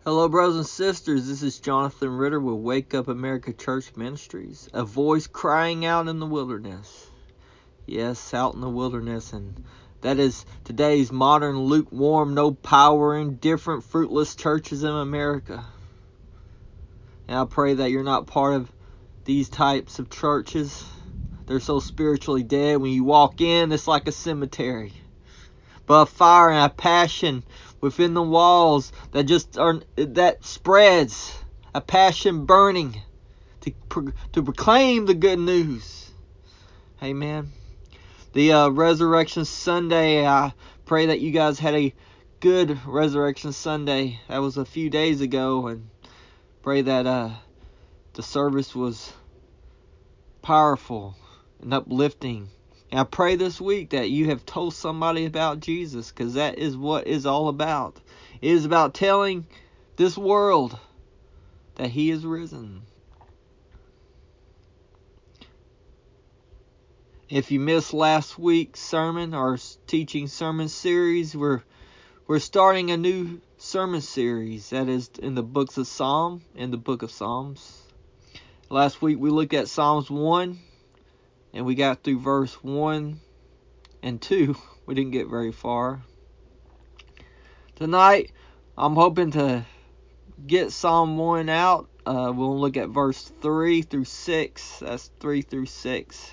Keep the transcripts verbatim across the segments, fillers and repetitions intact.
Hello, brothers and sisters. This is Jonathan Ritter with Wake Up America Church Ministries, a voice crying out in the wilderness. Yes, out in the wilderness, and that is today's modern, lukewarm, no power, indifferent, fruitless churches in America. And I pray that you're not part of these types of churches. They're so spiritually dead. When you walk in, it's like a cemetery. But a fire and a passion within the walls that just are that spreads, a passion burning to to proclaim the good news. Amen. The uh, Resurrection Sunday, I pray that you guys had a good Resurrection Sunday. That was a few days ago, and pray that uh, the service was powerful and uplifting. And I pray this week that you have told somebody about Jesus, because that is what it's all about. It is about telling this world that He is risen. If you missed last week's sermon, our teaching sermon series, we're we're starting a new sermon series that is in the books of Psalm, in the book of Psalms. Last week we looked at Psalms one, and we got through verse one and two. We didn't get very far. Tonight, I'm hoping to get Psalm one out. Uh, we'll look at verse three through six. That's three through six.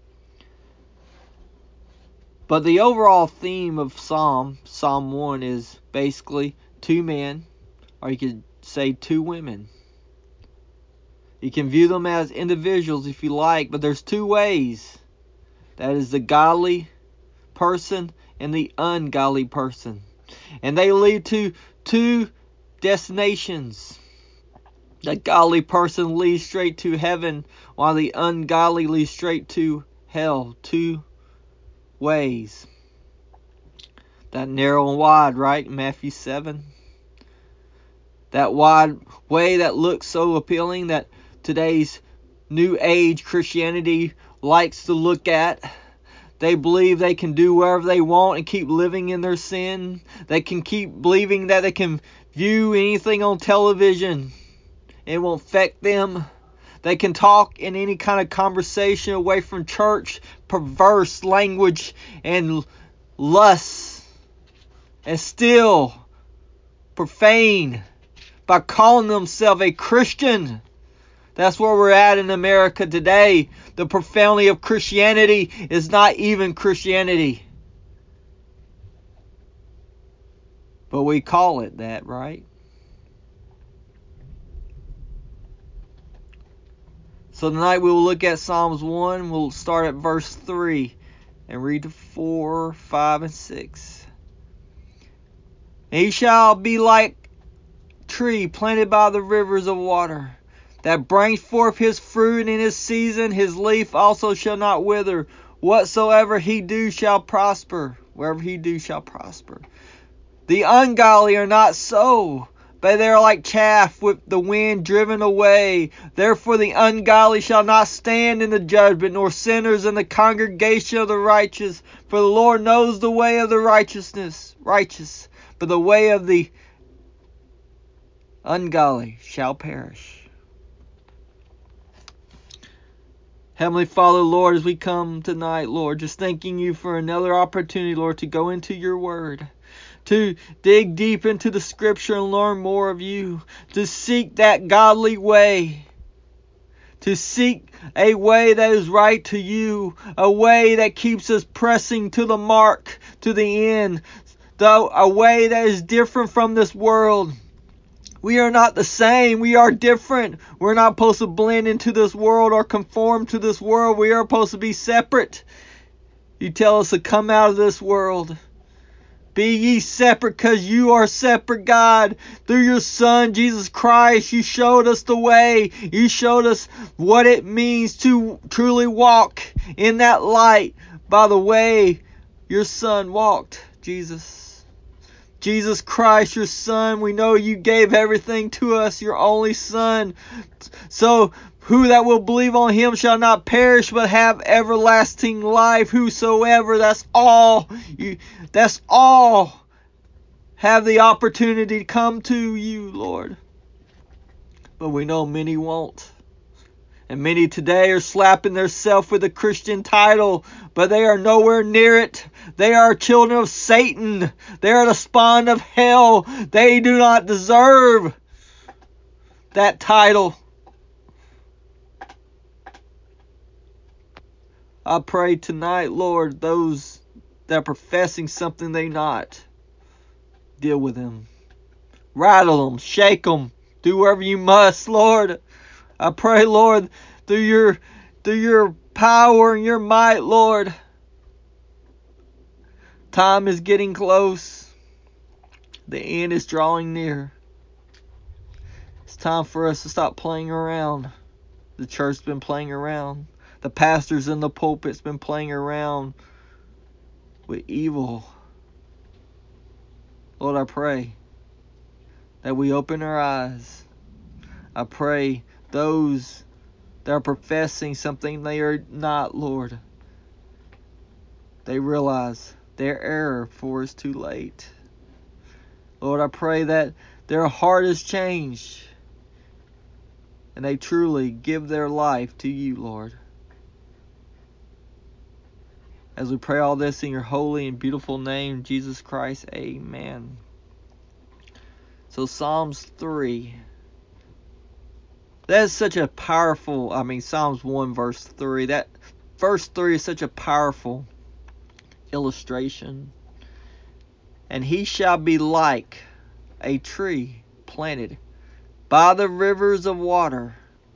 But the overall theme of Psalm, Psalm one, is basically two men, or you could say two women. You can view them as individuals if you like, but there's two ways. That is the godly person and the ungodly person. And they lead to two destinations. The godly person leads straight to heaven, while the ungodly leads straight to hell. Two ways. That narrow and wide, right? Matthew seven. That wide way that looks so appealing that today's new age Christianity likes to look at. They believe they can do whatever they want and keep living in their sin. They can keep believing that they can view anything on television. It won't affect them. They can talk in any kind of conversation away from church, perverse language and lust, and still profane by calling themselves a Christian. That's where we're at in America today. The profanity of Christianity is not even Christianity. But we call it that, right? So tonight we will look at Psalms one. We'll start at verse three and read to four, five, and six. And he shall be like a tree planted by the rivers of water, that brings forth his fruit in his season. His leaf also shall not wither. Whatsoever he do shall prosper. Wherever he do shall prosper. The ungodly are not so, but they are like chaff with the wind driven away. Therefore the ungodly shall not stand in the judgment, nor sinners in the congregation of the righteous. For the Lord knows the way of the righteousness, righteous, but the way of the ungodly shall perish. Heavenly Father, Lord, as we come tonight, Lord, just thanking you for another opportunity, Lord, to go into your word, to dig deep into the scripture and learn more of you, to seek that godly way, to seek a way that is right to you, a way that keeps us pressing to the mark, to the end, though a way that is different from this world. We are not the same. We are different. We're not supposed to blend into this world or conform to this world. We are supposed to be separate. You tell us to come out of this world. Be ye separate, because you are separate, God. Through your Son, Jesus Christ, you showed us the way. You showed us what it means to truly walk in that light by the way your Son walked, Jesus. Jesus Christ, your Son, we know you gave everything to us, your only Son. So who that will believe on him shall not perish, but have everlasting life. Whosoever, that's all. You, that's all have the opportunity to come to you, Lord. But we know many won't. And many today are slapping themselves with a Christian title, but they are nowhere near it. They are children of Satan. They are the spawn of hell. They do not deserve that title. I pray tonight, Lord, those that are professing something they not, deal with them. Rattle them, shake them, do whatever you must, Lord. I pray, Lord, through your through your power and your might, Lord. Time is getting close. The end is drawing near. It's time for us to stop playing around. The church's been playing around. The pastors in the pulpit's been playing around with evil. Lord, I pray that we open our eyes. I pray those that are professing something they are not, Lord, they realize their error before it's too late. Lord, I pray that their heart is changed and they truly give their life to you, Lord. As we pray all this in your holy and beautiful name, Jesus Christ, amen. So Psalms three. That is such a powerful, I mean Psalms one verse three. That verse three is such a powerful illustration. And he shall be like a tree planted by the rivers of water,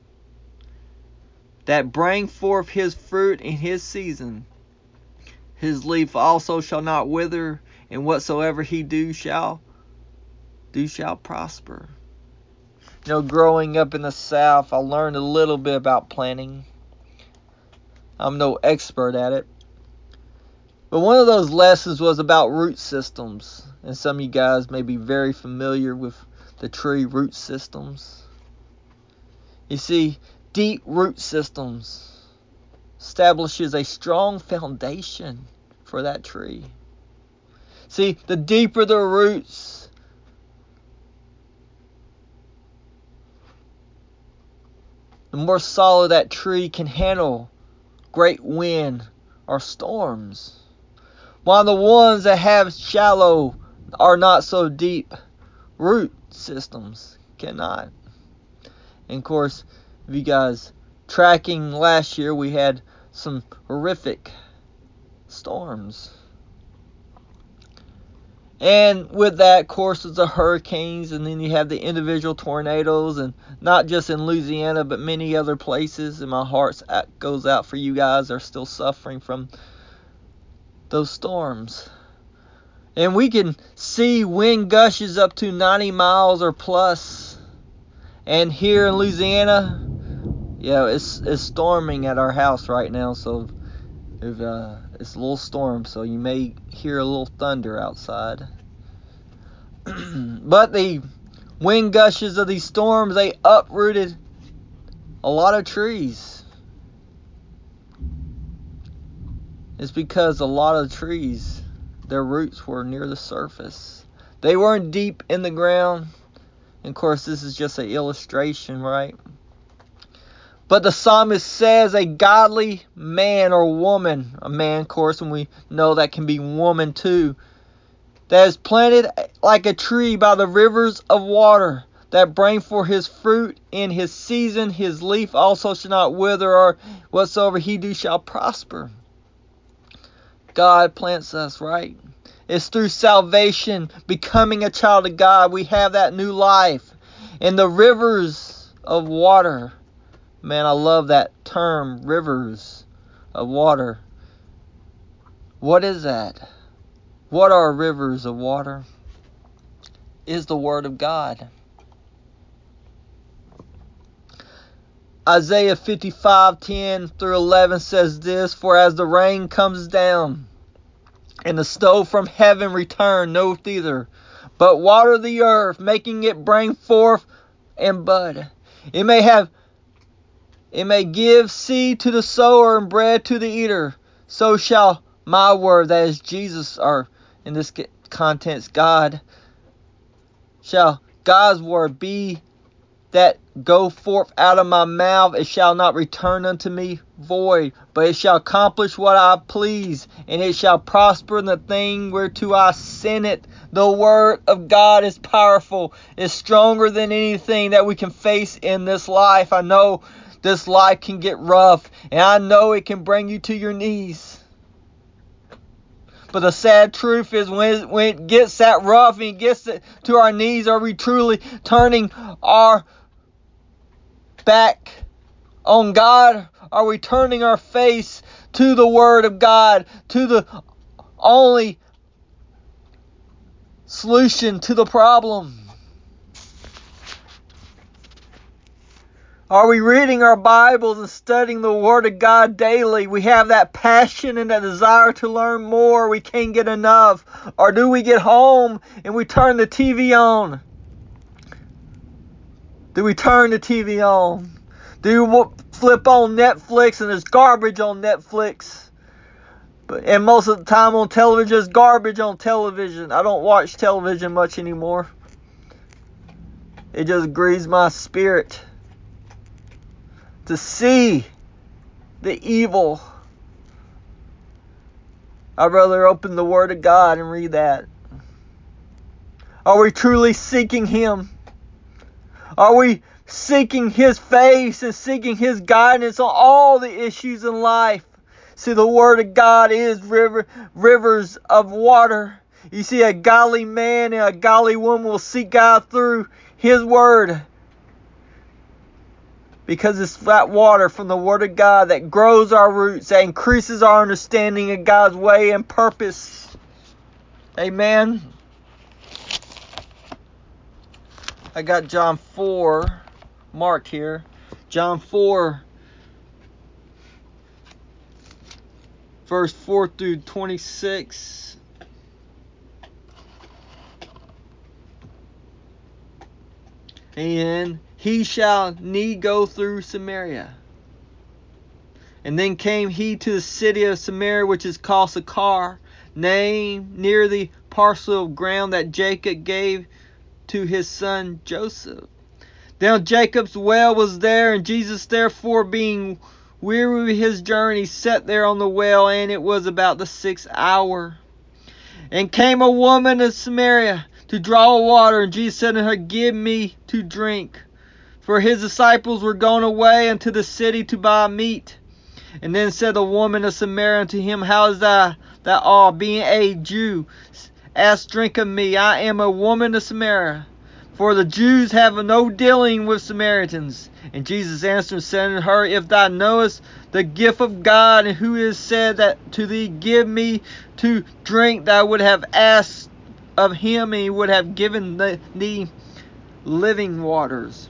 that bring forth his fruit in his season. His leaf also shall not wither, and whatsoever he do shall do shall prosper. You know, growing up in the South, I learned a little bit about planting. I'm no expert at it. But one of those lessons was about root systems. And some of you guys may be very familiar with the tree root systems. You see, deep root systems establishes a strong foundation for that tree. See, the deeper the roots, the more solid that tree can handle great wind or storms. While the ones that have shallow or not so deep root systems cannot. And of course, if you guys tracking last year, we had some horrific storms. And with that, of course, is the hurricanes, and then you have the individual tornadoes, and not just in Louisiana, but many other places. And my heart goes out for you guys that are still suffering from those storms. And we can see wind gushes up to ninety miles or plus. And here in Louisiana, yeah, it's it's storming at our house right now, so if, uh, it's a little storm, so you may hear a little thunder outside. But the wind gushes of these storms, they uprooted a lot of trees. It's because a lot of trees, their roots were near the surface. They weren't deep in the ground. And of course, this is just an illustration, right? But the psalmist says a godly man or woman, a man, of course, and we know that can be woman too, that is planted like a tree by the rivers of water, that bring forth his fruit in his season. His leaf also shall not wither, or whatsoever he do shall prosper. God plants us, right? It's through salvation, becoming a child of God, we have that new life. And the rivers of water, man, I love that term, rivers of water. What is that? What are rivers of water? Is the Word of God. Isaiah fifty-five, ten through eleven says this, for as the rain comes down, and the snow from heaven return no thither, but water the earth, making it bring forth and bud. It may have, it may give seed to the sower and bread to the eater. So shall my word, that is Jesus, or in this contents, God, shall God's word be that go forth out of my mouth. It shall not return unto me void, but it shall accomplish what I please, and it shall prosper in the thing whereto I send it. The word of God is powerful. It's stronger than anything that we can face in this life. I know this life can get rough, and I know it can bring you to your knees. But the sad truth is, when it, when it gets that rough and it gets to our knees, are we truly turning our back on God? Are we turning our face to the Word of God, to the only solution to the problem? Are we reading our Bibles and studying the Word of God daily? We have that passion and that desire to learn more. We can't get enough. Or do we get home and we turn the T V on? Do we turn the T V on? Do we flip on Netflix and there's garbage on Netflix? But and most of the time on television, there's garbage on television. I don't watch television much anymore. It just grieves my spirit to see the evil. I'd rather open the Word of God and read that. Are we truly seeking Him? Are we seeking His face and seeking His guidance on all the issues in life? See, the Word of God is river, rivers of water. You see, a godly man and a godly woman will seek God through His Word, because it's that water from the Word of God that grows our roots, that increases our understanding of God's way and purpose. Amen. I got John four marked here. John four, verse four through twenty-six. And he shall need go through Samaria. And then came he to the city of Samaria, which is called Sychar, named near the parcel of ground that Jacob gave to his son Joseph. Now Jacob's well was there, and Jesus therefore, being weary with his journey, sat there on the well, and it was about the sixth hour. And came a woman of Samaria to draw water, and Jesus said unto her, Give me to drink. For his disciples were gone away unto the city to buy meat. And then said the woman of Samaria unto him, How is thou, thou all, being a Jew, ask drink of me? I am a woman of Samaria. For the Jews have no dealing with Samaritans. And Jesus answered and said unto her, If thou knowest the gift of God, and who is said that to thee, Give me to drink, thou would have asked of him, and he would have given thee living waters.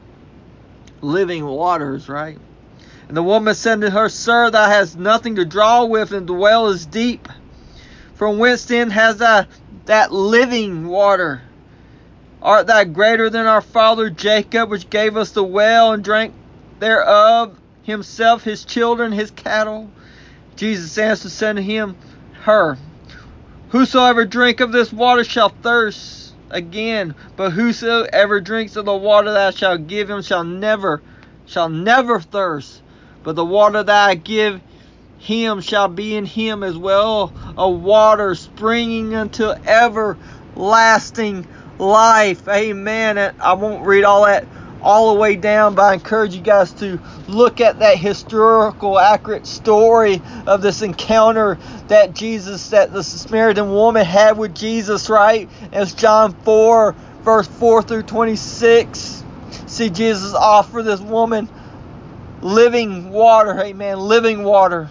Living waters, right? And the woman said to her, Sir, thou hast nothing to draw with, and the well is deep. From whence then hast thou that living water? Art thou greater than our father Jacob, which gave us the well, and drank thereof himself, his children, his cattle? Jesus answered and said to him, her, Whosoever drink of this water shall thirst again, but whosoever drinks of the water that I shall give him shall never, shall never thirst. But the water that I give him shall be in him as well a water springing unto everlasting life. Amen. And I won't read all that all the way down, but I encourage you guys to look at that historical accurate story of this encounter that Jesus, that the Samaritan woman had with Jesus, right? It's John four, verse four through twenty-six. See, Jesus offered this woman living water. Amen. Living water.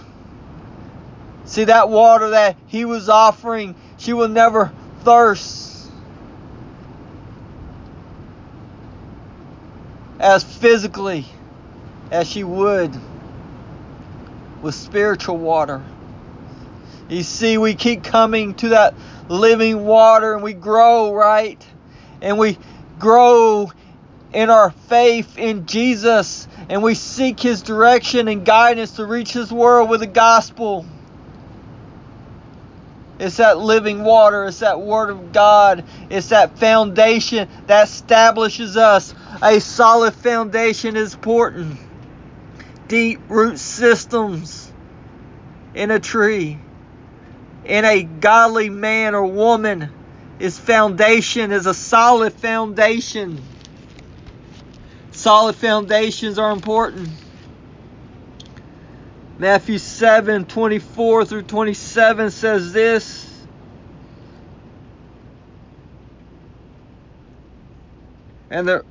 See, that water that he was offering, she will never thirst as physically as she would with spiritual water. You see, we keep coming to that living water, and we grow, right? And we grow in our faith in Jesus, and we seek his direction and guidance to reach this world with the gospel. It's that living water. It's that Word of God. It's that foundation that establishes us. A solid foundation is important. Deep root systems in a tree, in a godly man or woman, is foundation, is a solid foundation. Solid foundations are important. Matthew seven, twenty-four through twenty-seven says this. And there,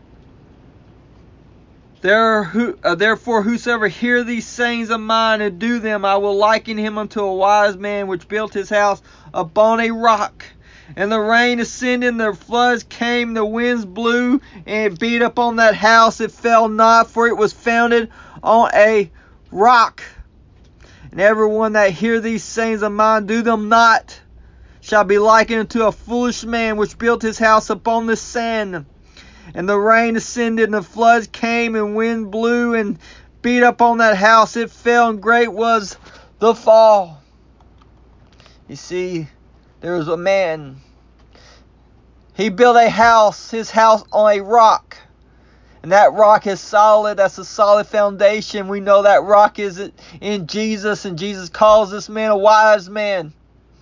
there who, uh, therefore whosoever hear these sayings of mine and do them, I will liken him unto a wise man which built his house upon a rock. And the rain ascended, and the floods came, the winds blew, and it beat upon that house. It fell not, for it was founded on a rock. And everyone that hear these sayings of mine, do them not, shall be likened unto a foolish man which built his house upon the sand. And the rain ascended, and the floods came, and wind blew, and beat upon that house. It fell, and great was the fall. You see, there was a man. He built a house, his house on a rock. And that rock is solid. That's a solid foundation. We know that rock is in Jesus. And Jesus calls this man a wise man.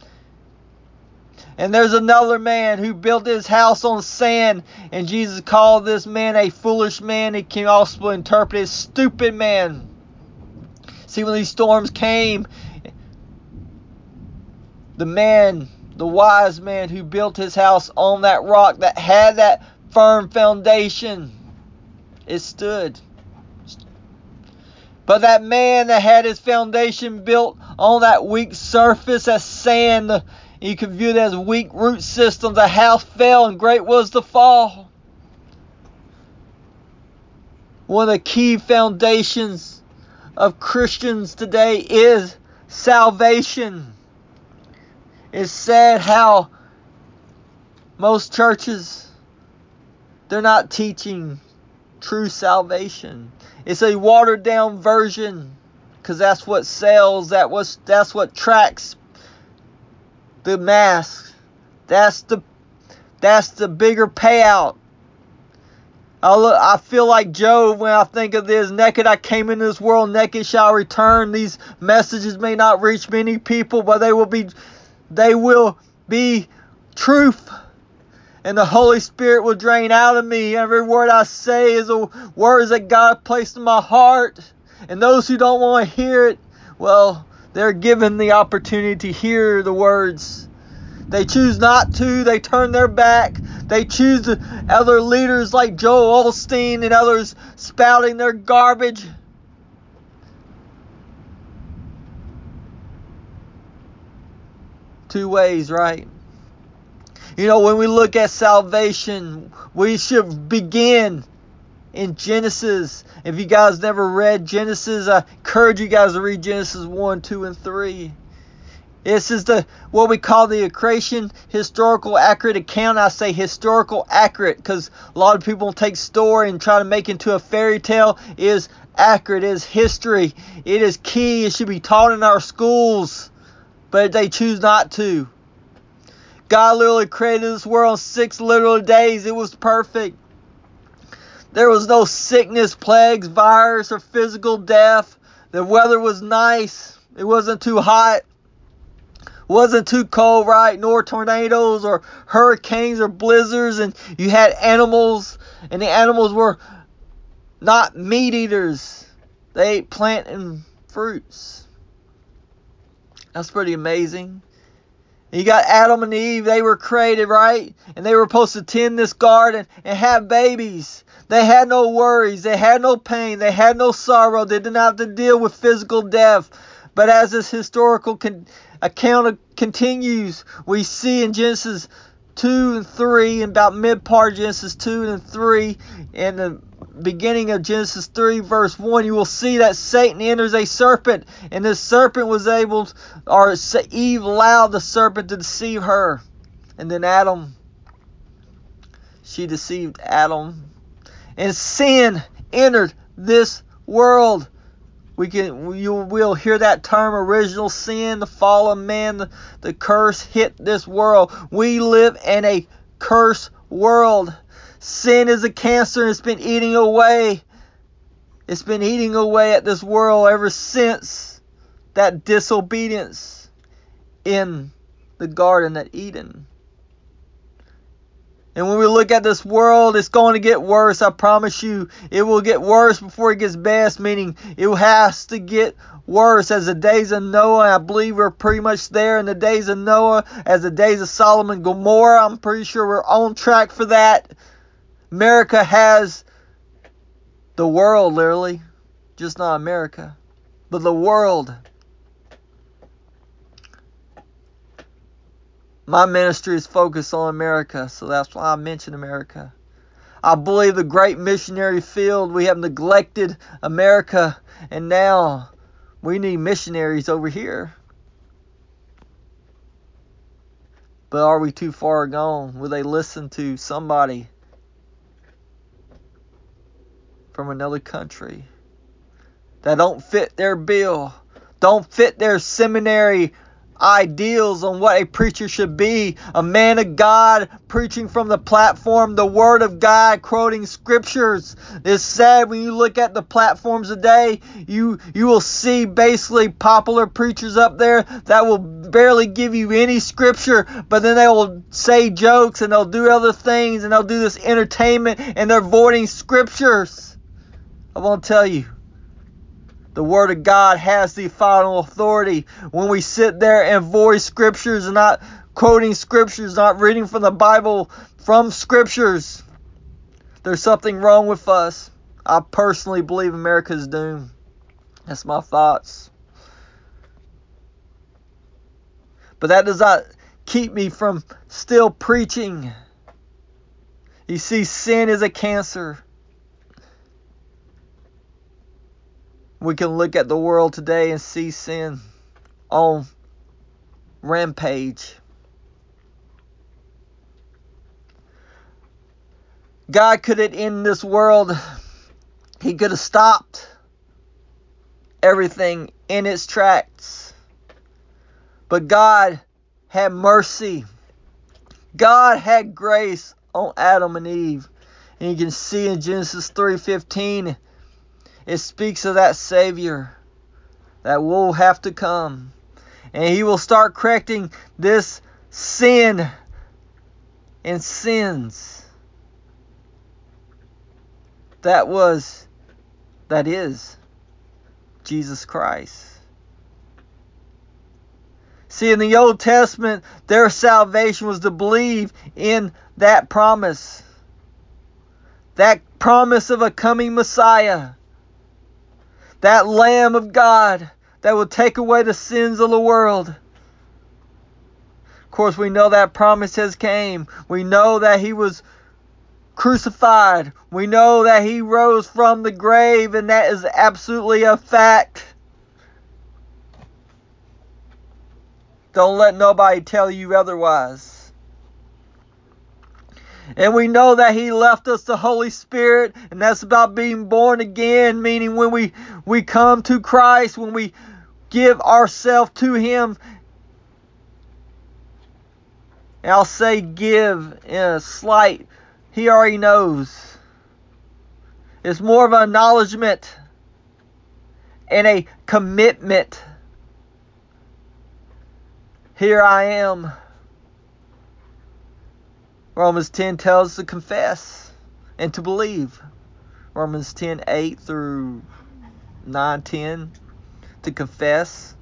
And there's another man who built his house on sand. And Jesus called this man a foolish man. He can also interpret as stupid man. See, when these storms came, the man, the wise man who built his house on that rock that had that firm foundation, it stood. But that man that had his foundation built on that weak surface, that sand, you can view it as weak root systems, the house fell, and great was the fall. One of the key foundations of Christians today is salvation. It's sad how most churches, they're not teaching true salvation. It's a watered down version, because that's what sells, that was that's what tracks the mass. That's the that's the bigger payout. I look, I feel like Job when I think of this. Naked I came into this world, naked shall I return. These messages may not reach many people, but they will be they will be truth. And the Holy Spirit will drain out of me. Every word I say is a words that God placed in my heart. And those who don't want to hear it, well, they're given the opportunity to hear the words. They choose not to. They turn their back. They choose other leaders like Joel Osteen and others spouting their garbage. Two ways, right? You know, when we look at salvation, we should begin in Genesis. If you guys never read Genesis, I encourage you guys to read Genesis one, two, and three. This is the what we call the creation historical accurate account. I say historical accurate because a lot of people take story and try to make it into a fairy tale. It is accurate. It is history. It is key. It should be taught in our schools, but they choose not to. God literally created this world in six literal days. It was perfect. There was no sickness, plagues, virus, or physical death. The weather was nice. It wasn't too hot. It wasn't too cold, right? Nor tornadoes or hurricanes or blizzards. And you had animals. And the animals were not meat eaters. They ate plant and fruits. That's pretty amazing. You got Adam and Eve, they were created, right? And they were supposed to tend this garden and have babies. They had no worries. They had no pain. They had no sorrow. They didn't have to deal with physical death. But as this historical con- account continues, we see in Genesis two and three, and about mid-part Genesis two and three, and the beginning of Genesis three verse one, you will see that Satan enters a serpent, and this serpent was able, or Eve allowed the serpent to deceive her, and then Adam, she deceived Adam, and sin entered this world. We can, you will hear that term, original sin, the fall of man, the, the curse hit this world. We live in a cursed world. Sin is a cancer, and it's been eating away. It's been eating away at this world ever since that disobedience in the Garden of Eden. And when we look at this world, it's going to get worse. I promise you, it will get worse before it gets best, meaning it has to get worse. As the days of Noah, I believe we're pretty much there in the days of Noah. As the days of Sodom and Gomorrah, I'm pretty sure we're on track for that. America has the world, literally. Just not America, but the world. My ministry is focused on America, so that's why I mention America. I believe the great missionary field, we have neglected America, and now we need missionaries over here. But are we too far gone? Will they listen to somebody from another country that don't fit their bill, don't fit their seminary ideals on what a preacher should be? A man of God preaching from the platform, the Word of God, quoting scriptures. It's sad when you look at the platforms today, you you will see basically popular preachers up there that will barely give you any scripture, but then they will say jokes and they'll do other things and they'll do this entertainment and they're voiding scriptures. I want to tell you, the Word of God has the final authority. When we sit there and voice scriptures and not quoting scriptures, not reading from the Bible from scriptures, there's something wrong with us. I personally believe America's doomed. That's my thoughts. But that does not keep me from still preaching. You see, sin is a cancer. We can look at the world today and see sin on rampage. God could have ended this world. He could have stopped everything in its tracks. But God had mercy. God had grace on Adam and Eve. And you can see in Genesis three fifteen, it speaks of that Savior that will have to come. And He will start correcting this sin and sins that was, that is, Jesus Christ. See, in the Old Testament, their salvation was to believe in that promise. That promise of a coming Messiah. That Lamb of God that will take away the sins of the world. Of course, we know that promise has came. We know that He was crucified. We know that He rose from the grave, and that is absolutely a fact. Don't let nobody tell you otherwise. And we know that He left us the Holy Spirit, and that's about being born again, meaning when we, we come to Christ, when we give ourselves to Him. And I'll say give in a slight, He already knows. It's more of an acknowledgement and a commitment. Here I am. Romans ten tells us to confess and to believe. Romans ten eight through nine ten, to confess.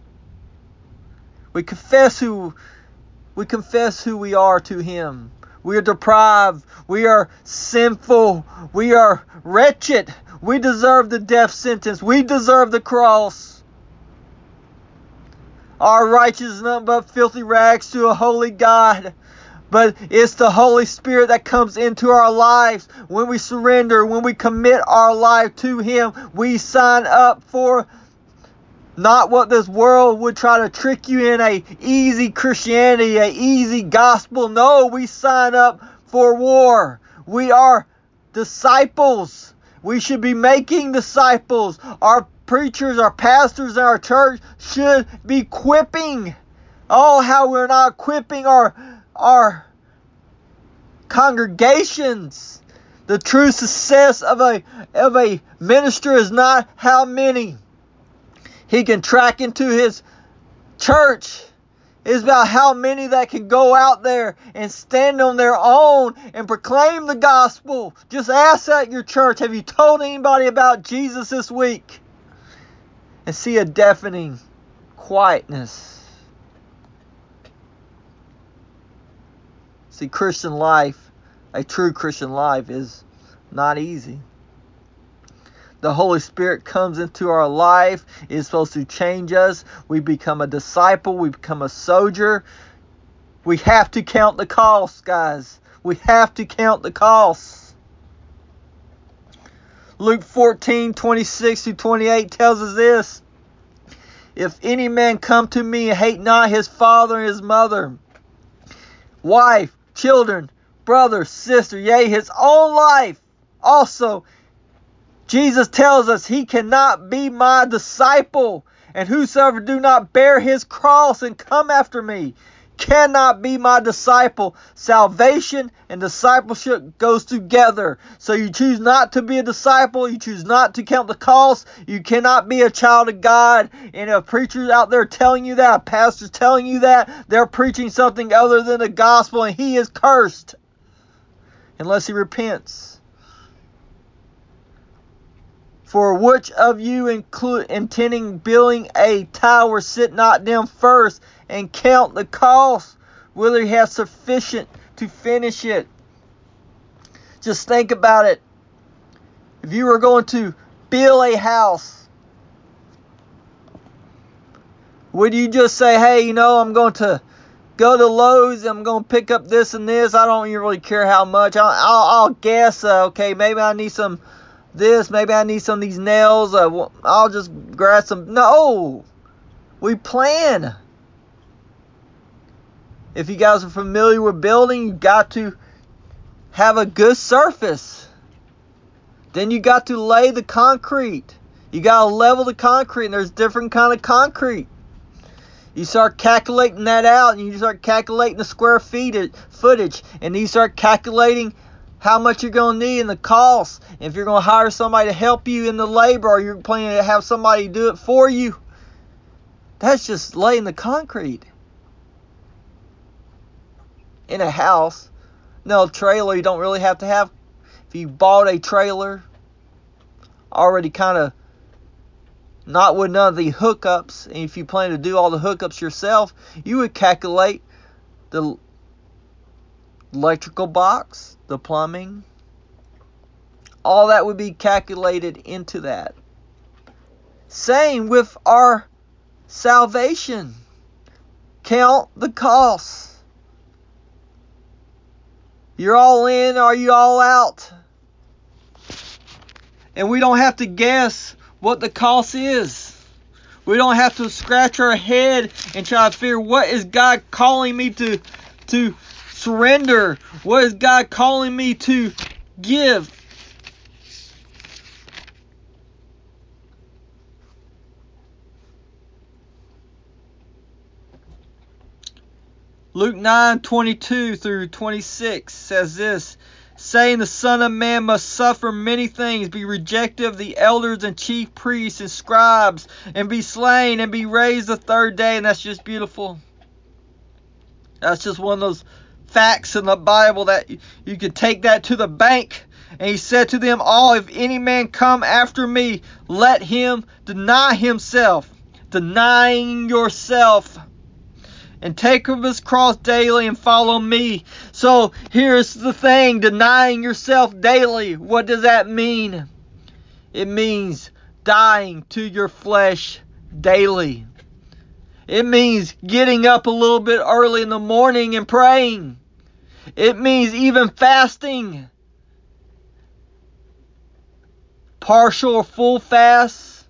We confess who we confess who we are to Him. We are deprived. We are sinful. We are wretched. We deserve the death sentence. We deserve the cross. Our righteousness is nothing but filthy rags to a holy God. But it's the Holy Spirit that comes into our lives. When we surrender, when we commit our life to Him, we sign up for not what this world would try to trick you in, a easy Christianity, a easy gospel. No, we sign up for war. We are disciples. We should be making disciples. Our preachers, our pastors in our church should be equipping. Oh, how we're not equipping our, our congregations. The true success of a, of a minister is not how many he can track into his church. It's about how many that can go out there and stand on their own and proclaim the gospel. Just ask at your church, have you told anybody about Jesus this week? And see a deafening quietness. See, Christian life, a true Christian life, is not easy. The Holy Spirit comes into our life. It's supposed to change us. We become a disciple. We become a soldier. We have to count the costs, guys. We have to count the costs. Luke fourteen, twenty-six through twenty-eight tells us this. If any man come to me and hate not his father and his mother, wife, children, brother, sister, yea, his own life also, Jesus tells us he cannot be my disciple. And whosoever do not bear his cross and come after me cannot be my disciple. Salvation and discipleship goes together. So you choose not to be a disciple. You choose not to count the cost. You cannot be a child of God. And if preachers out there telling you that, pastors telling you that, they're preaching something other than the gospel, and he is cursed unless he repents. For which of you include, intending building a tower, sit not down first and count the cost, whether he has sufficient to finish it? Just think about it. If you were going to build a house, would you just say, hey, you know, I'm going to go to Lowe's, I'm going to pick up this and this. I don't even really care how much. I'll, I'll, I'll guess, uh, okay, maybe I need some this, maybe I need some of these nails, uh, I'll just grab some. No, we plan. If you guys are familiar with building, you got to have a good surface. Then you got to lay the concrete. You got to level the concrete, and there's different kind of concrete. You start calculating that out, and you start calculating the square feet footage, and you start calculating how much you're going to need and the cost. If you're going to hire somebody to help you in the labor, or you're planning to have somebody do it for you, that's just laying the concrete. In a house, no trailer, you don't really have to have. If you bought a trailer, already kind of not with none of the hookups, and if you plan to do all the hookups yourself, you would calculate the electrical box, the plumbing, all that would be calculated into that. Same with our salvation. Count the costs. You're all in, or are you all out? And we don't have to guess what the cost is. We don't have to scratch our head and try to figure, what is God calling me to to surrender? What is God calling me to give? Luke nine twenty-two through twenty-six says this, saying, the Son of Man must suffer many things, be rejected of the elders and chief priests and scribes, and be slain, and be raised the third day. And that's just beautiful. That's just one of those facts in the Bible that you could take that to the bank. And he said to them all, if any man come after me, let him deny himself, denying yourself, and take up his cross daily and follow me. So here's the thing, denying yourself daily. What does that mean? It means dying to your flesh daily. It means getting up a little bit early in the morning and praying. It means even fasting. Partial or full fast.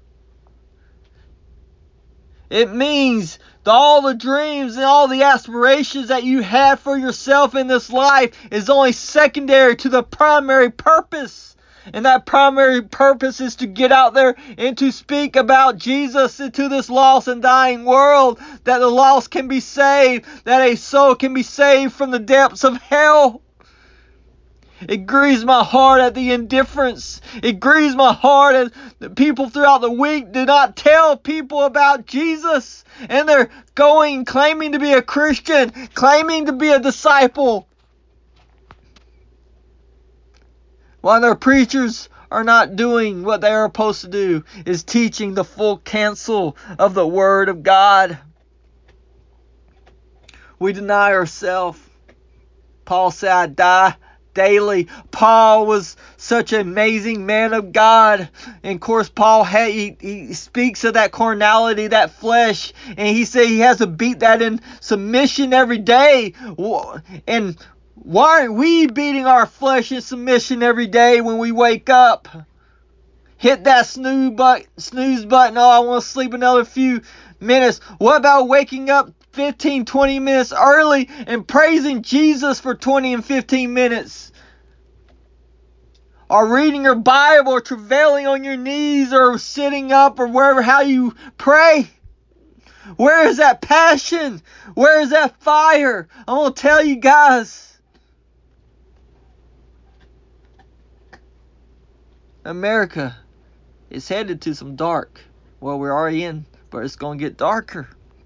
It means all the dreams and all the aspirations that you have for yourself in this life is only secondary to the primary purpose. And that primary purpose is to get out there and to speak about Jesus into this lost and dying world. That the lost can be saved. That a soul can be saved from the depths of hell. It grieves my heart at the indifference. It grieves my heart as the people throughout the week do not tell people about Jesus. And they're going, claiming to be a Christian, claiming to be a disciple, while their preachers are not doing what they are supposed to do, is teaching the full counsel of the Word of God. We deny ourselves. Paul said, I die daily. Paul was such an amazing man of God. And of course, Paul had, he, he speaks of that carnality, that flesh. And he said he has to beat that in submission every day. And why aren't we beating our flesh in submission every day when we wake up? Hit that snooze button, snooze button. Oh, I want to sleep another few minutes. What about waking up fifteen, twenty minutes early and praising Jesus for twenty and fifteen minutes? Or reading your Bible, or travailing on your knees, or sitting up, or wherever, how you pray. Where is that passion? Where is that fire? I'm going to tell you guys. America is headed to some dark. Well, we're already in, but it's going to get darker.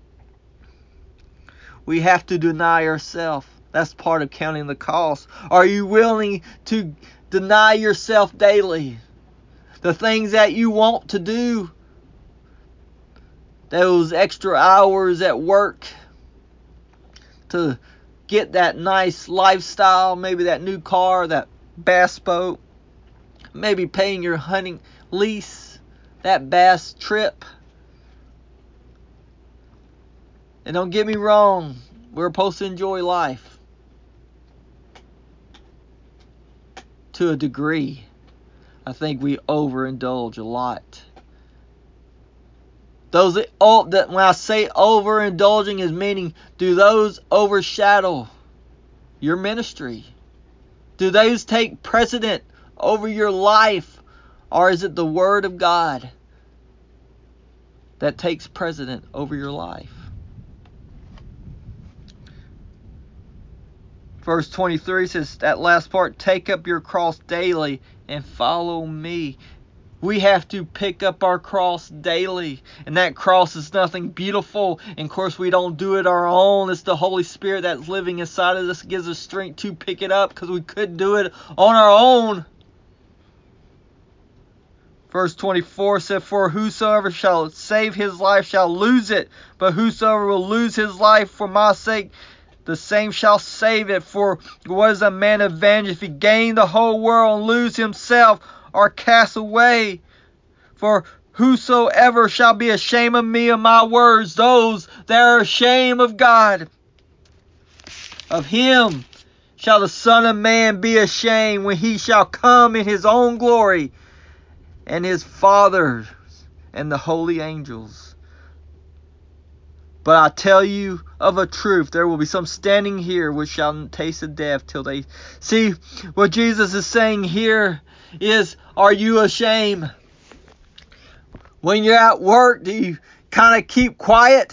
We have to deny ourselves. That's part of counting the cost. Are you willing to deny yourself daily? The things that you want to do. Those extra hours at work to get that nice lifestyle, maybe that new car, that bass boat, maybe paying your hunting lease, that bass trip. And don't get me wrong, we're supposed to enjoy life to a degree. I think we overindulge a lot. Those that, oh, that when I say overindulging is meaning, do those overshadow your ministry? Do those take precedent over your life? Or is it the Word of God that takes precedent over your life? Verse twenty-three says, that last part, take up your cross daily and follow me. We have to pick up our cross daily. And that cross is nothing beautiful. And of course, we don't do it our own. It's the Holy Spirit that's living inside of us that gives us strength to pick it up, because we couldn't do it on our own. Verse twenty-four said, for whosoever shall save his life shall lose it. But whosoever will lose his life for my sake, the same shall save it. For what is a man advantage if he gain the whole world and lose himself, or cast away? For whosoever shall be ashamed of me and my words, those that are ashamed of God, of him shall the Son of Man be ashamed when he shall come in his own glory, and his Father and the holy angels. But I tell you of a truth, there will be some standing here which shall taste of death till they see. What Jesus is saying here is, are you ashamed? When you're at work, do you kind of keep quiet?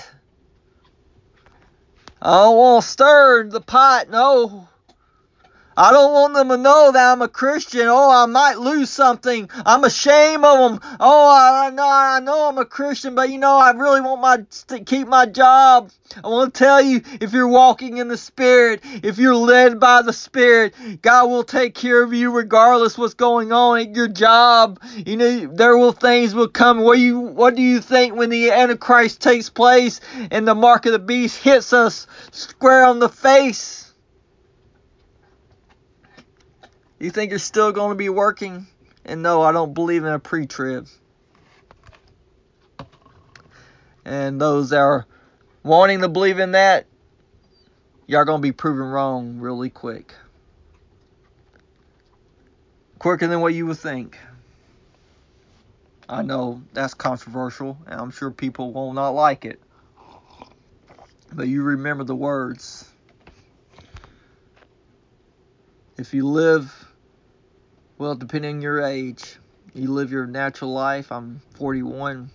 I don't want to stir the pot, no. I don't want them to know that I'm a Christian. Oh, I might lose something. I'm ashamed of them. Oh, I know, I know I'm a Christian, but you know, I really want my to keep my job. I want to tell you, if you're walking in the Spirit, if you're led by the Spirit, God will take care of you regardless what's going on at your job. You know, there will things will come. What do you, what do you think when the Antichrist takes place and the mark of the beast hits us square on the face? You think you're still going to be working? And no, I don't believe in a pre-trib. And those that are wanting to believe in that, y'all going to be proven wrong really quick. Quicker than what you would think. I know that's controversial, and I'm sure people will not like it. But you remember the words. If you live Well, depending on your age, you live your natural life. I'm forty-one.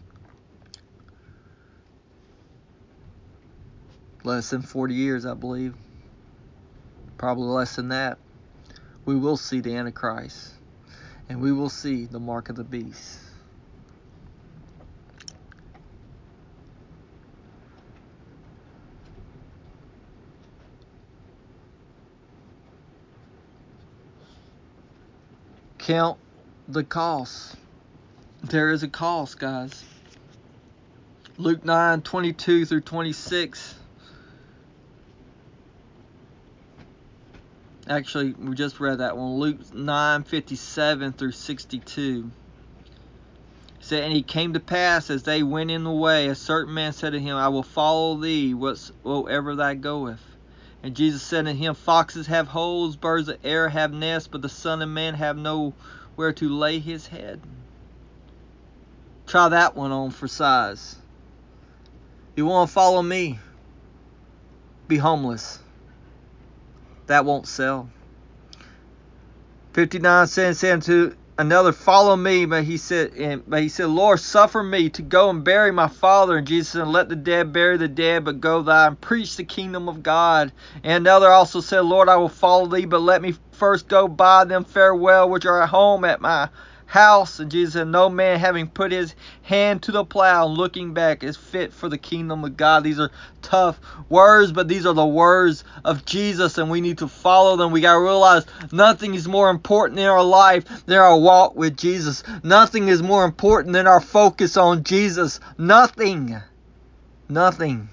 Less than forty years, I believe. Probably less than that. We will see the Antichrist. And we will see the mark of the beast. Count the cost. There is a cost, guys. Luke nine, twenty-two through twenty-six. Actually, we just read that one. Luke nine, fifty-seven through sixty-two. It said, and he came to pass as they went in the way, a certain man said to him, I will follow thee whatsoever thou goest. And Jesus said unto him, foxes have holes, birds of the air have nests, but the Son of Man have nowhere to lay his head. Try that one on for size. You want to follow me? Be homeless. That won't sell. fifty-nine said unto another, follow me. But he said, and, but he said, Lord, suffer me to go and bury my father. And Jesus said, let the dead bury the dead, but go thou and preach the kingdom of God. And another also said, Lord, I will follow thee, but let me first go buy them farewell which are at home at my house. And Jesus said, no man having put his hand to the plow and looking back is fit for the kingdom of God. These are tough words, but these are the words of Jesus, and we need to follow them. We got to realize nothing is more important in our life than our walk with Jesus. Nothing is more important than our focus on Jesus. Nothing. Nothing.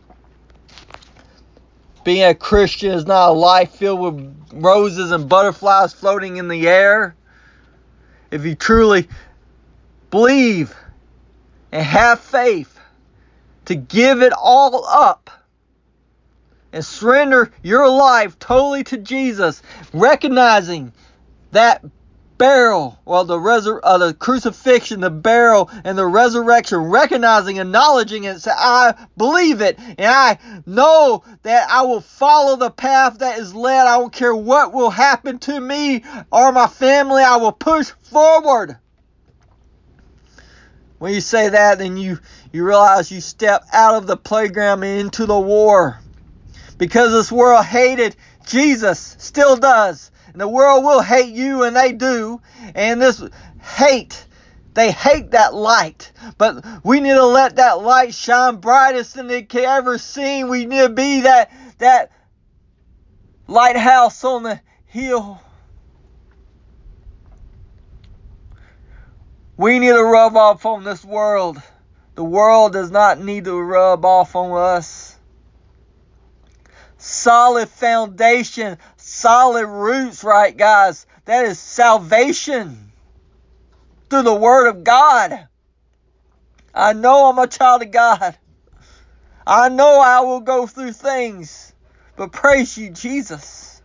Being a Christian is not a life filled with roses and butterflies floating in the air. If you truly believe and have faith to give it all up and surrender your life totally to Jesus, recognizing that burial, well, the resur- uh, the crucifixion, the burial, and the resurrection, recognizing, acknowledging it, say, I believe it, and I know that I will follow the path that is led. I don't care what will happen to me or my family. I will push forward. When you say that, then you, you realize you step out of the playground and into the war. Because this world hated Jesus, still does. And the world will hate you, and they do. And this hate, they hate that light. But we need to let that light shine brightest than it can ever seen. We need to be that, that lighthouse on the hill. We need to rub off on this world. The world does not need to rub off on us. Solid foundation, solid roots, right, guys? That is salvation through the Word of God. I know I'm a child of God. I know I will go through things, but praise you, Jesus.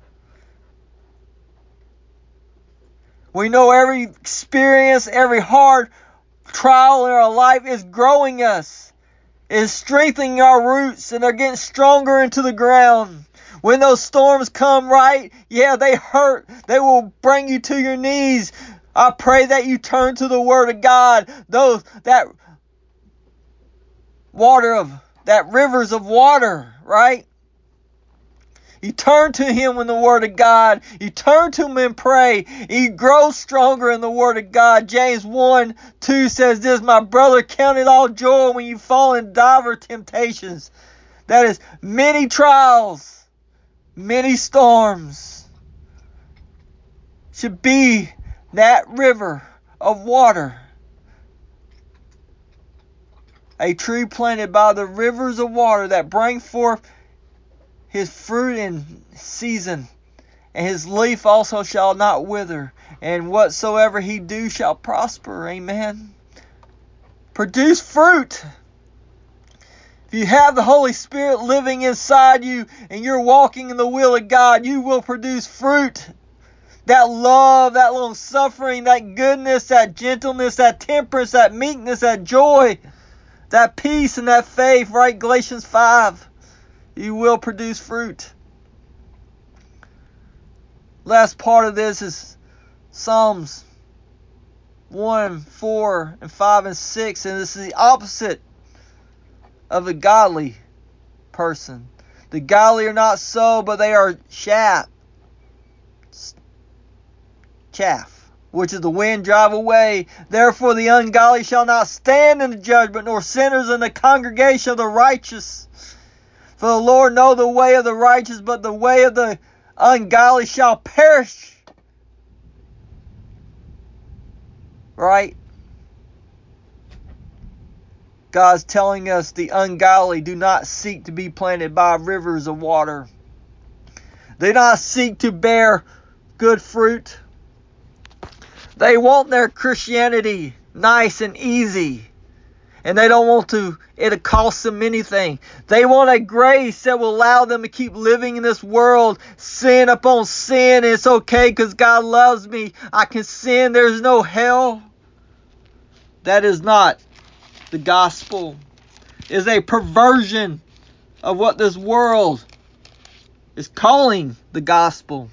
We know every experience, every hard trial in our life is growing us, is strengthening our roots, and they're getting stronger into the ground. When those storms come, right, yeah, they hurt. They will bring you to your knees. I pray that you turn to the Word of God. Those that water of that rivers of water, right? You turn to Him in the Word of God. You turn to Him and pray. You grow stronger in the Word of God. James one two says this, my brother, count it all joy when you fall in divers temptations. That is many trials, many storms. Should be that river of water. A tree planted by the rivers of water that bring forth his fruit in season, and his leaf also shall not wither, and whatsoever he do shall prosper. Amen. Produce fruit. If you have the Holy Spirit living inside you and you're walking in the will of God, you will produce fruit. That love, that long suffering, that goodness, that gentleness, that temperance, that meekness, that joy, that peace, and that faith, right? Galatians five. You will produce fruit. Last part of this is Psalms one, four, and five, and six, and this is the opposite of a godly person. The godly are not so, but they are chaff, chaff, which is the wind drive away. Therefore the ungodly shall not stand in the judgment, nor sinners in the congregation of the righteous. For the Lord know the way of the righteous, but the way of the ungodly shall perish. Right? God's telling us the ungodly do not seek to be planted by rivers of water. They do not seek to bear good fruit. They want their Christianity nice and easy. And they don't want to, it'll cost them anything. They want a grace that will allow them to keep living in this world, sin upon sin. And it's okay because God loves me. I can sin. There's no hell. That is not the gospel. It is a perversion of what this world is calling the gospel.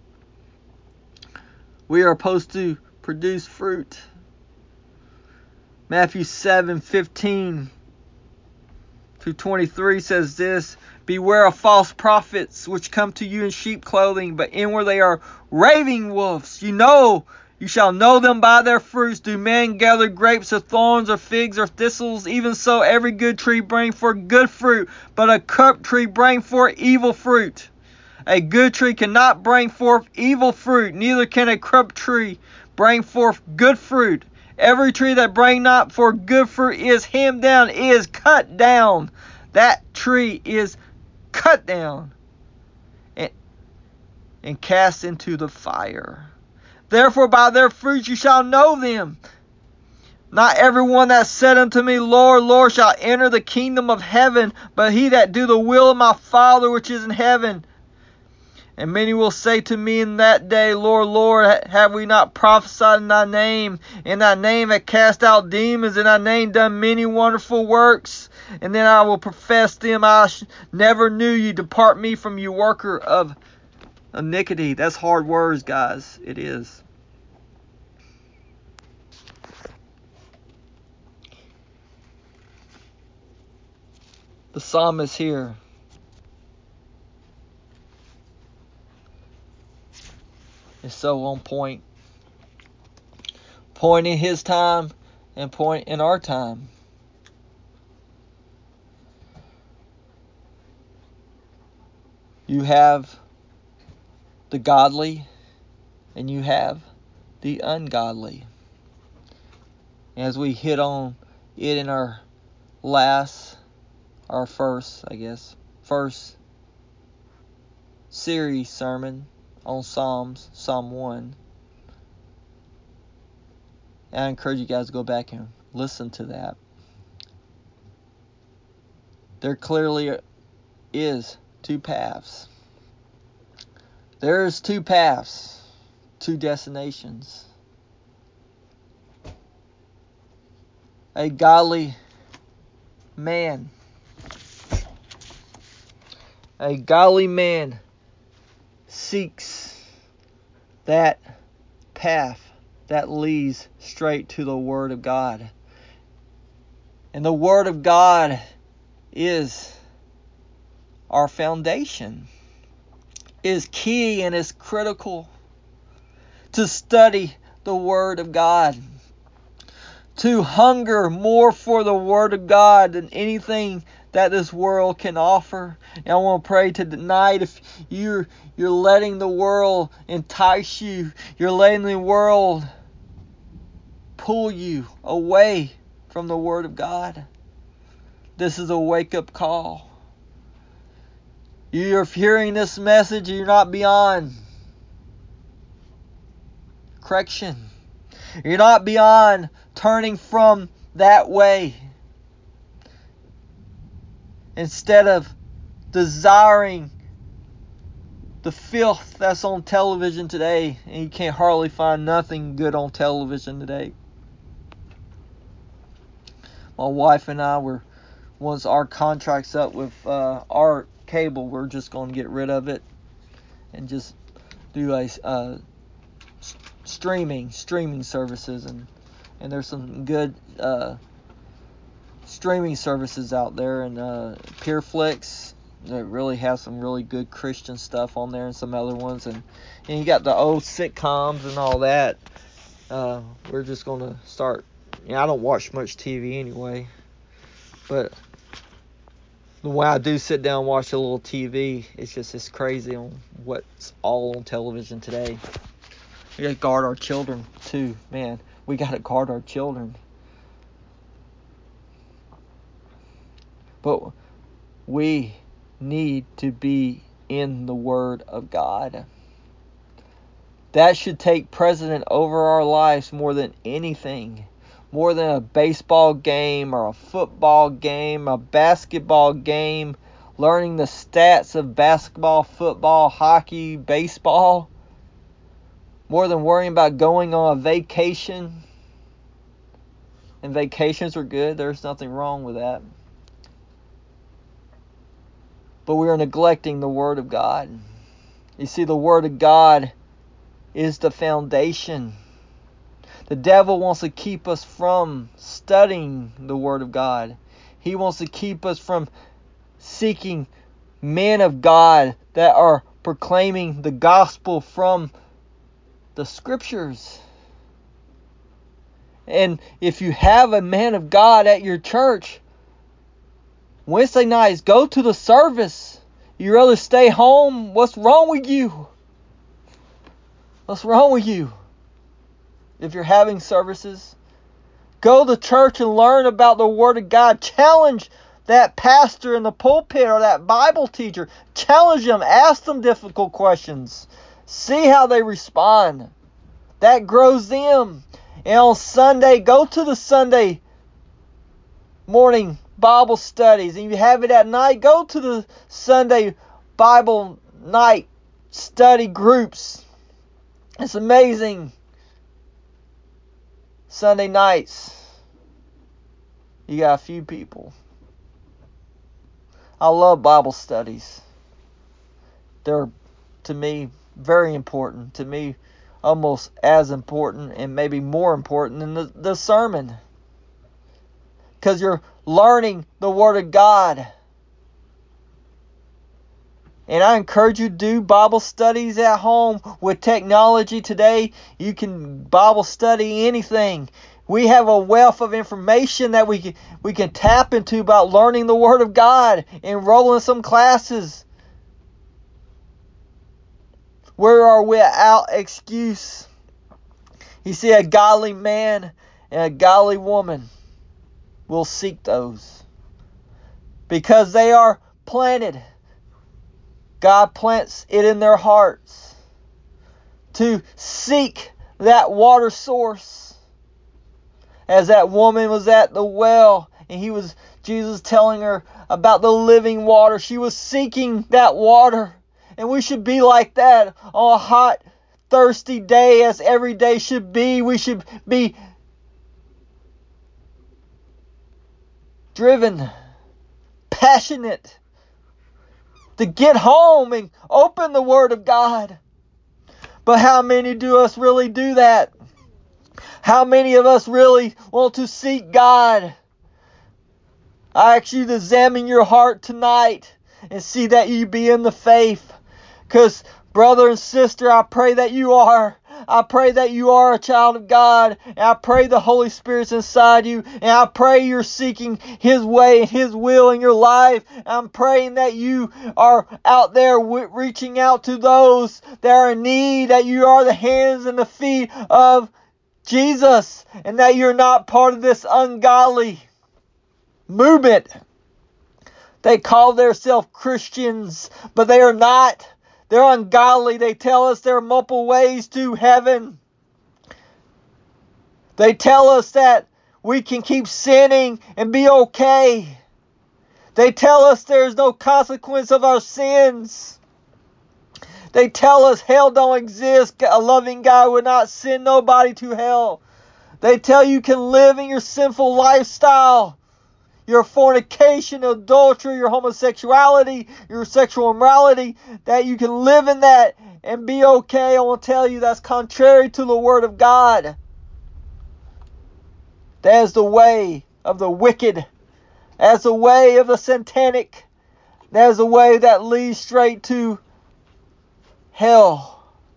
We are supposed to produce fruit. Matthew seven fifteen to twenty-three says this: Beware of false prophets, which come to you in sheep clothing, but inward they are raving wolves. You know, you shall know them by their fruits. Do men gather grapes of thorns, or figs, or thistles? Even so, every good tree bring forth good fruit, but a corrupt tree bring forth evil fruit. A good tree cannot bring forth evil fruit, neither can a corrupt tree bring forth good fruit. Every tree that bring not forth good fruit is hemmed down, is cut down. That tree is cut down and, and cast into the fire. Therefore by their fruits you shall know them. Not everyone that said unto me, Lord, Lord, shall enter the kingdom of heaven, but he that do the will of my Father which is in heaven. And many will say to me in that day, Lord, Lord, have we not prophesied in thy name? In thy name have cast out demons, in thy name done many wonderful works. And then I will profess them, I never knew you. Depart me from you, worker of iniquity. That's hard words, guys. It is. The psalmist here is so on point. Point in his time and point in our time. You have the godly and you have the ungodly. As we hit on it in our last, our first, I guess, first series sermon on Psalms, Psalm one. And I encourage you guys to go back and listen to that. There clearly is two paths. There's two paths, two destinations. A godly man. A godly man seeks that path that leads straight to the Word of God. And the Word of God is our foundation. It is key and is critical to study the Word of God. To hunger more for the Word of God than anything that this world can offer. And I want to pray tonight, if you're, you're letting the world entice you, you're letting the world pull you away from the Word of God, this is a wake-up call. You're hearing this message, you're not beyond correction. You're not beyond turning from that way. Instead of desiring the filth that's on television today, and you can't hardly find nothing good on television today. My wife and I were, once our contract's up with uh, our cable, we're just going to get rid of it and just do a uh, streaming, streaming services, and and there's some good uh, streaming services out there, and uh, PureFlix that really has some really good Christian stuff on there, and some other ones, and and you got the old sitcoms and all that. Uh, we're just gonna start. Yeah, I don't watch much T V anyway, but the way I do sit down and watch a little T V, it's just it's crazy on what's all on television today. We gotta guard our children too, man. We gotta guard our children. But we need to be in the Word of God. That should take precedent over our lives more than anything. More than a baseball game or a football game, a basketball game, learning the stats of basketball, football, hockey, baseball. More than worrying about going on a vacation. And vacations are good. There's nothing wrong with that. But we are neglecting the Word of God. You see, the Word of God is the foundation. The devil wants to keep us from studying the Word of God. He wants to keep us from seeking men of God that are proclaiming the gospel from the Scriptures. And if you have a man of God at your church, Wednesday nights, go to the service. You rather stay home? What's wrong with you? What's wrong with you? If you're having services, go to church and learn about the Word of God. Challenge that pastor in the pulpit or that Bible teacher. Challenge them. Ask them difficult questions. See how they respond. That grows them. And on Sunday, go to the Sunday morning Bible studies. And if you have it at night, go to the Sunday Bible night study groups. It's amazing. Sunday nights, you got a few people. I love Bible studies. They're, to me, very important. To me, almost as important and maybe more important than the, the sermon. Because you're learning the Word of God. And I encourage you to do Bible studies at home. With technology today, you can Bible study anything. We have a wealth of information that we can, we can tap into about learning the Word of God. Enroll in some classes. Where are we without excuse? You see, a godly man and a godly woman will seek those. Because they are planted. God plants it in their hearts to seek that water source. As that woman was at the well and he was Jesus telling her about the living water. She was seeking that water. And we should be like that on a hot, thirsty day, as every day should be. We should be driven, passionate to get home and open the Word of God. But how many do us really do that? How many of us really want to seek God? I ask you to examine your heart tonight and see that you be in the faith. Because, brother and sister, I pray that you are. I pray that you are a child of God. And I pray the Holy Spirit's inside you. And I pray you're seeking His way and His will in your life. I'm praying that you are out there w- reaching out to those that are in need. That you are the hands and the feet of Jesus. And that you're not part of this ungodly movement. They call themselves Christians, but they are not. They're ungodly. They tell us there are multiple ways to heaven. They tell us that we can keep sinning and be okay. They tell us there's no consequence of our sins. They tell us hell don't exist. A loving God would not send nobody to hell. They tell you can live in your sinful lifestyle. your fornication, adultery, your homosexuality, your sexual immorality, that you can live in that and be okay. I want to tell you that's contrary to the Word of God. That is the way of the wicked. That is the way of the satanic. That is the way that leads straight to hell.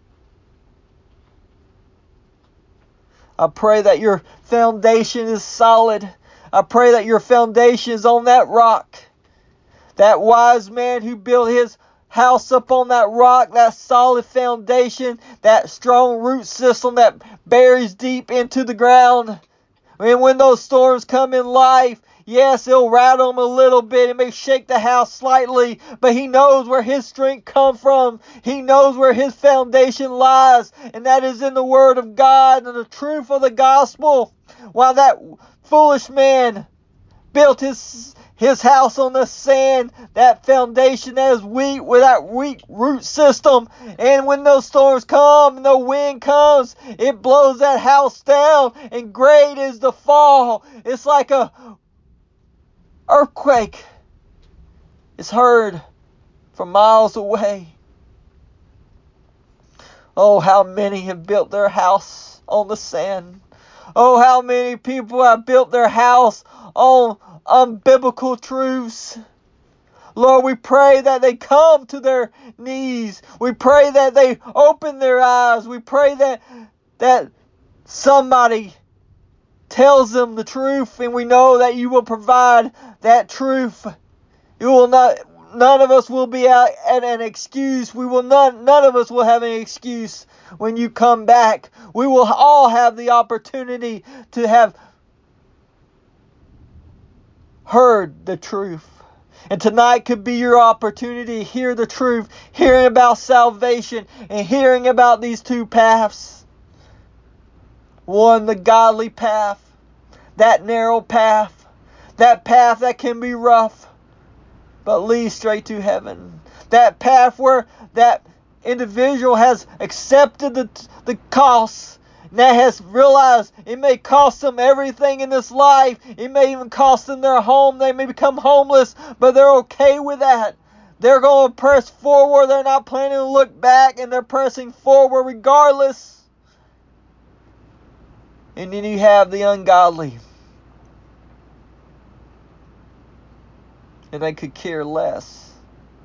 I pray that your foundation is solid. I pray that your foundation is on that rock. That wise man who built his house up on that rock, that solid foundation, that strong root system that buries deep into the ground. And when those storms come in life, yes, it'll rattle him a little bit. It may shake the house slightly, but he knows where his strength comes from. He knows where his foundation lies, and that is in the Word of God and the truth of the gospel. While that foolish man built his his house on the sand, that foundation that is weak with that weak root system. And when those storms come and the wind comes, it blows that house down, and great is the fall. It's like a earthquake. It's heard from miles away. Oh, how many have built their house on the sand. Oh, how many people have built their house on unbiblical truths. Lord, we pray that they come to their knees. We pray that they open their eyes. We pray that that somebody tells them the truth, and we know that you will provide that truth. You will not. None of us will be at, at an excuse. We will not. None of us will have an excuse when you come back. We will all have the opportunity to have heard the truth. And tonight could be your opportunity to hear the truth, hearing about salvation, and hearing about these two paths. One, the godly path, that narrow path, that path that can be rough, but leads straight to heaven. That path where that individual has accepted the, the cost, that has realized it may cost them everything in this life. It may even cost them their home. They may become homeless, but they're okay with that. They're going to press forward. They're not planning to look back, and they're pressing forward regardless. And then you have the ungodly. And they could care less.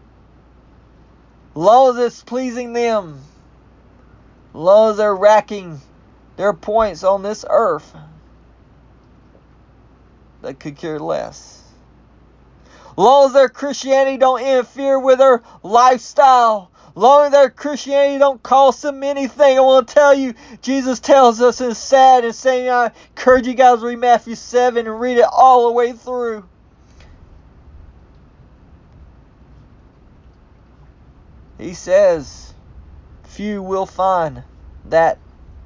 As long as it's pleasing them. As long as they're racking their points on this earth, they could care less. As long as their Christianity don't interfere with their lifestyle, as long as their Christianity don't cost them anything, I want to tell you, Jesus tells us, and it's sad, and saying, I encourage you guys to read Matthew seven and read it all the way through. He says, few will find that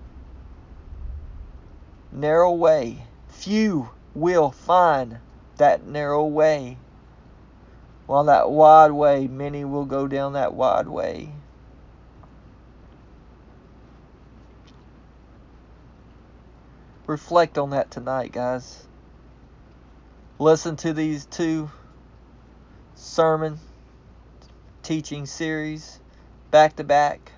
narrow way. Few will find that narrow way. While that wide way, many will go down that wide way. Reflect on that tonight, guys. Listen to these two sermon teaching series back to back.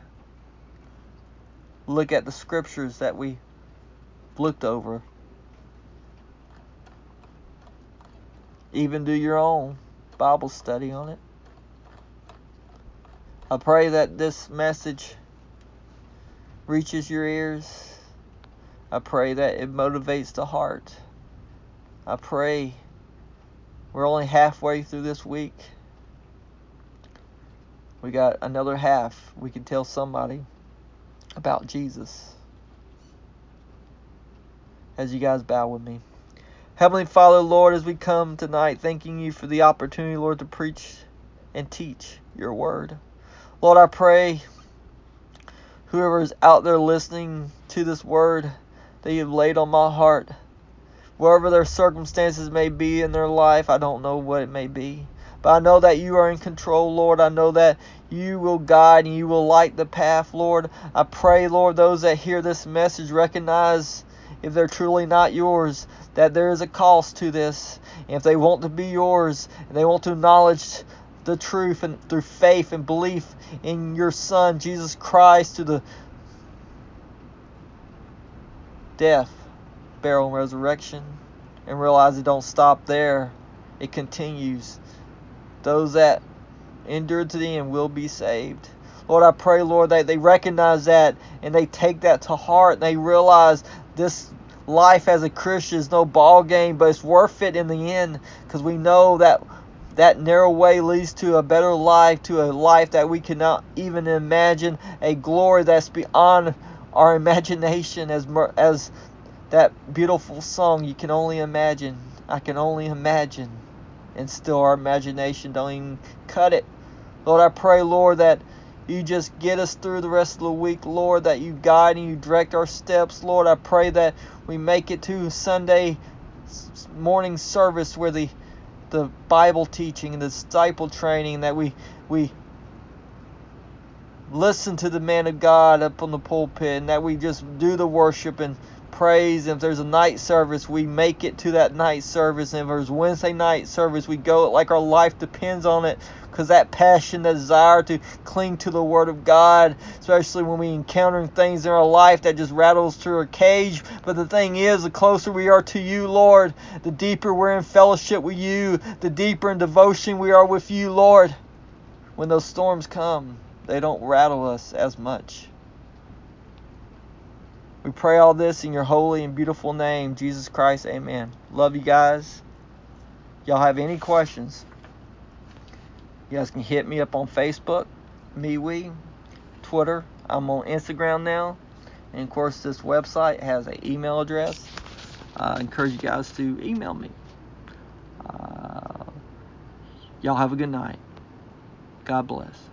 Look at the scriptures that we looked over. Even do your own Bible study on it. I pray that this message reaches your ears. I pray that it motivates the heart. I pray we're only halfway through this week. We got another half. We can tell somebody about Jesus. As you guys bow with me. Heavenly Father, Lord, as we come tonight, thanking you for the opportunity, Lord, to preach and teach your word. Lord, I pray whoever is out there listening to this word that you've laid on my heart, wherever their circumstances may be in their life, I don't know what it may be. But I know that you are in control, Lord. I know that you will guide and you will light the path, Lord. I pray, Lord, those that hear this message recognize if they're truly not yours, that there is a cost to this. And if they want to be yours, and they want to acknowledge the truth and through faith and belief in your Son, Jesus Christ, to the death, burial, and resurrection, and realize it don't stop there. It continues. Those that endure to the end will be saved. Lord, I pray, Lord, that they recognize that and they take that to heart. And they realize this life as a Christian is no ball game, but it's worth it in the end, because we know that that narrow way leads to a better life, to a life that we cannot even imagine, a glory that's beyond our imagination, as as that beautiful song, You Can Only Imagine. I can only imagine. And still our imagination don't even cut it. Lord, I pray, Lord, that you just get us through the rest of the week, Lord, that you guide and you direct our steps. Lord, I pray that we make it to Sunday morning service where the the Bible teaching and the disciple training, that we we listen to the man of God up on the pulpit, and that we just do the worship and praise. And if there's a night service, we make it to that night service. And if there's Wednesday night service, we go like our life depends on it, because that passion, that desire to cling to the Word of God, especially when we encountering things in our life that just rattles through our cage. But the thing is, the closer we are to you, Lord, the deeper we're in fellowship with you, the deeper in devotion we are with you, Lord. When those storms come, they don't rattle us as much. We pray all this in your holy and beautiful name, Jesus Christ. Amen. Love you guys. Y'all have any questions, you guys can hit me up on Facebook, MeWe, Twitter. I'm on Instagram now. And of course, this website has an email address. I encourage you guys to email me. Uh, y'all have a good night. God bless.